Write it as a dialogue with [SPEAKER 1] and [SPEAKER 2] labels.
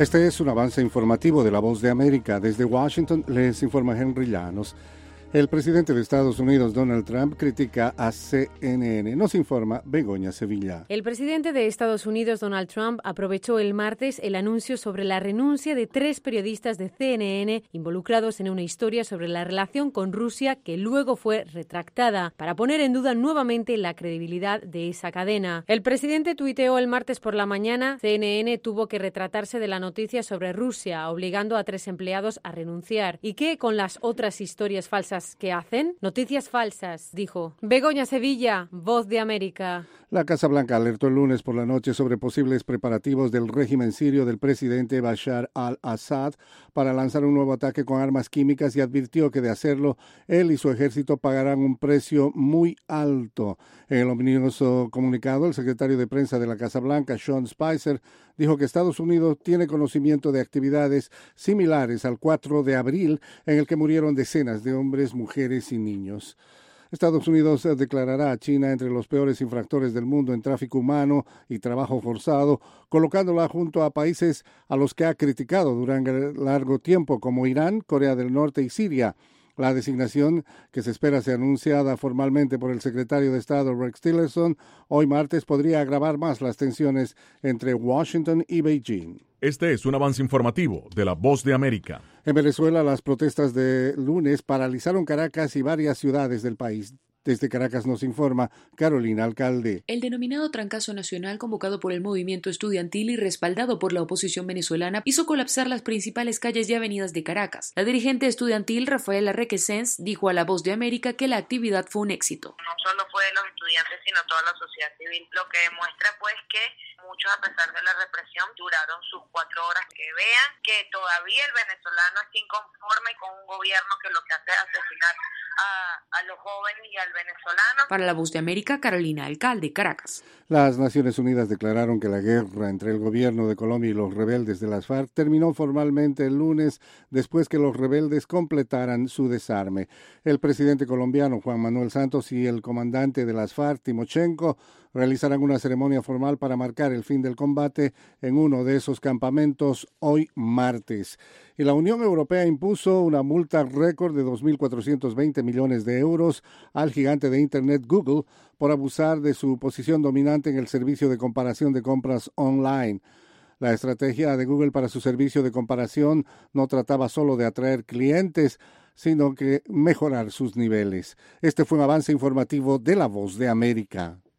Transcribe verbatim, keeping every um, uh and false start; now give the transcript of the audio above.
[SPEAKER 1] Este es un avance informativo de La Voz de América. Desde Washington les informa Henry Llanos. El presidente de Estados Unidos, Donald Trump, critica a C N N. Nos informa Begoña Sevilla.
[SPEAKER 2] El presidente de Estados Unidos, Donald Trump, aprovechó el martes el anuncio sobre la renuncia de tres periodistas de C N N involucrados en una historia sobre la relación con Rusia que luego fue retractada para poner en duda nuevamente la credibilidad de esa cadena. El presidente tuiteó el martes por la mañana: C N N tuvo que retratarse de la noticia sobre Rusia, obligando a tres empleados a renunciar. ¿Y qué con las otras historias falsas que hacen? Noticias falsas, dijo. Begoña Sevilla, Voz de América.
[SPEAKER 1] La Casa Blanca alertó el lunes por la noche sobre posibles preparativos del régimen sirio del presidente Bashar al-Assad para lanzar un nuevo ataque con armas químicas y advirtió que de hacerlo, él y su ejército pagarán un precio muy alto. En el ominoso comunicado, el secretario de prensa de la Casa Blanca, Sean Spicer, dijo que Estados Unidos tiene conocimiento de actividades similares al cuatro de abril, en el que murieron decenas de hombres, mujeres y niños. Estados Unidos declarará a China entre los peores infractores del mundo en tráfico humano y trabajo forzado, colocándola junto a países a los que ha criticado durante largo tiempo, como Irán, Corea del Norte y Siria. La designación, que se espera sea anunciada formalmente por el secretario de Estado Rex Tillerson, hoy martes podría agravar más las tensiones entre Washington y Beijing.
[SPEAKER 3] Este es un avance informativo de La Voz de América.
[SPEAKER 1] En Venezuela, las protestas de lunes paralizaron Caracas y varias ciudades del país. Desde Caracas nos informa Carolina Alcalde.
[SPEAKER 4] El denominado trancazo nacional, convocado por el movimiento estudiantil y respaldado por la oposición venezolana, hizo colapsar las principales calles y avenidas de Caracas. La dirigente estudiantil, Rafaela Requesens, dijo a La Voz de América que la actividad fue un éxito.
[SPEAKER 5] No solo fue de los estudiantes, sino toda la sociedad civil, lo que demuestra pues que muchos, a pesar de la represión, duraron sus cuatro horas. Que vean que todavía el venezolano está inconforme con un gobierno que lo que hace es asesinar a, a los jóvenes y al venezolano.
[SPEAKER 4] Para La Voz de América, Carolina Alcalde, Caracas.
[SPEAKER 1] Las Naciones Unidas declararon que la guerra entre el gobierno de Colombia y los rebeldes de las FARC terminó formalmente el lunes después que los rebeldes completaran su desarme. El presidente colombiano Juan Manuel Santos y el comandante de las FARC, Timochenko, realizarán una ceremonia formal para marcar el fin del combate en uno de esos campamentos hoy martes. Y la Unión Europea impuso una multa récord de dos mil cuatrocientos veinte millones de euros al gigante de Internet Google por abusar de su posición dominante en el servicio de comparación de compras online. La estrategia de Google para su servicio de comparación no trataba solo de atraer clientes, sino que mejorar sus niveles. Este fue un avance informativo de La Voz de América.